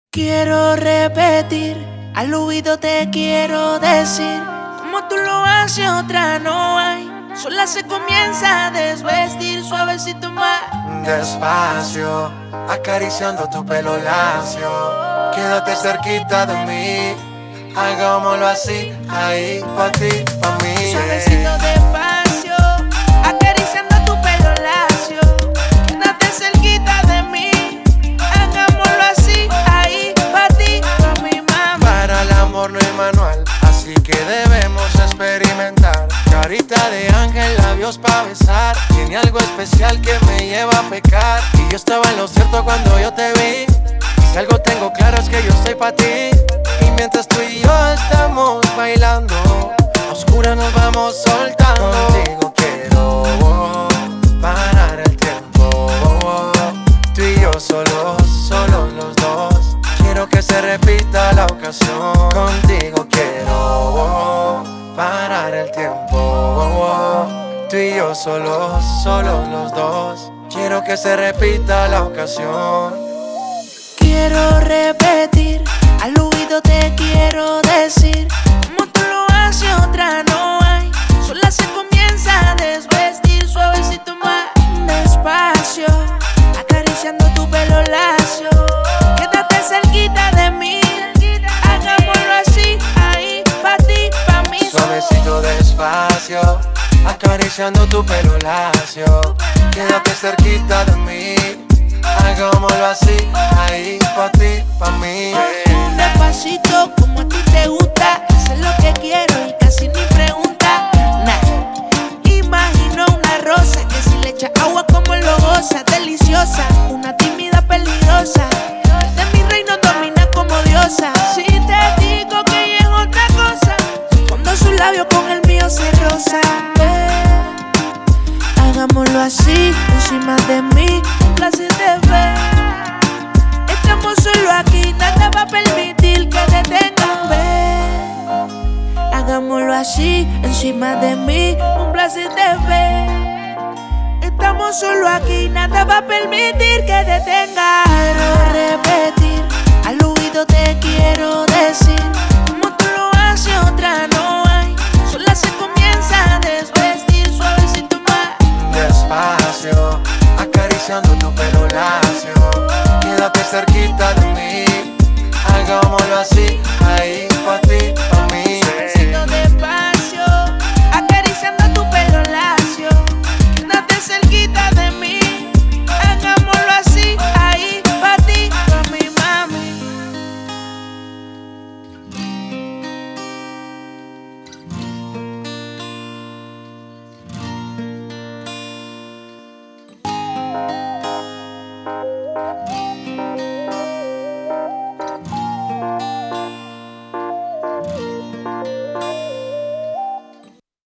Quiero repetir, al oído te quiero decir, como tú lo haces otra no hay. Sola se comienza a desvestir, suavecito más. Despacio, acariciando tu pelo lacio. Quédate cerquita de mí, hagámoslo así, ahí, pa' ti, pa' mí. Suavecito despacio, acariciando tu pelo lacio. Quédate cerquita de mí, hagámoslo así, ahí, pa' ti, pa' mi mamá. Para el amor no hay manual, así que debemos experimentar. Carita de ángel, labios pa' besar. Tiene algo especial que me lleva a pecar. Y yo estaba en lo cierto cuando yo te vi. Y si algo tengo claro es que yo estoy pa' ti. Y mientras tú y yo estamos bailando, a oscuras nos vamos soltando. Contigo quiero parar el tiempo. Tú y yo solos, solos los dos. Quiero que se repita la ocasión. Contigo quiero parar el tiempo. Tú y yo solos, solos los dos. Quiero que se repita la ocasión. Quiero repetir, al oído te quiero decir, como tú lo haces otra no hay. Sola se comienza a desvestir, suavecito más. Despacio, acariciando tu pelo lacio. Quédate cerquita de mí, hagámoslo así, ahí, pa' ti, pa' mí. Suavecito despacio, acariciando tu pelo lacio. Quédate cerquita de mí, hagámoslo así, ahí, pa' ti, pa' mí. Despacito, como a ti te gusta, hacer lo que quiero y casi ni pregunta. Imagino una rosa que si le echa agua como lo goza, deliciosa, una tímida peligrosa. De mi reino domina como diosa. Si te digo que ella es otra cosa, cuando sus labios con el mío se roza. Hagámoslo así, encima de mí, un placer de ver. Estamos solo aquí, nada va a permitir que detengan ver. Hagámoslo así, encima de mí, un placer de ver. Estamos solo aquí, nada va a permitir que detengan. Quiero repetir, al oído te quiero decir, como tú lo haces otra no hay. Sola se comienza a desvestir, suavecito más. Despacio, acariciando tu pelo lacio. Quédate cerquita de mí, hagámoslo así, ahí, pa' ti, pa' mí. Suavecito despacio, acariciando tu pelo lacio. Quédate cerquita de mí, hagámoslo así, ahí, pa' ti, pa' mi mami.